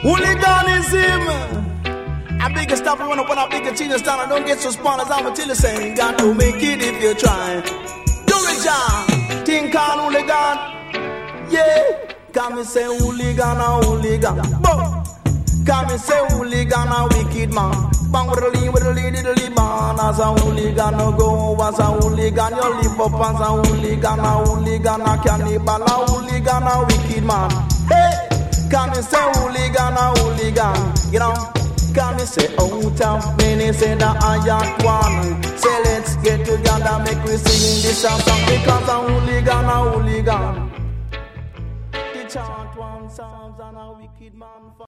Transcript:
Hooliganism. A bigger stop run up on a bigger change stand and don't get so spawners. I'ma tell you saying, got to make it if you try. Do it, John. Think on hooligan. Yeah. Come and say hooligan a hooligan. Boom. Come and say hooligan a wicked man. Bang with the lead, man. As a hooligan, no go as a hooligan. You live up as a hooligan a cannibal, a hooligan a wicked man. Hey, come and say hooligan a hooligan. You know, come and say out of many say that I am one. Say let's get together, make we sing this song because a hooligan. The chant one psalms and a wicked man.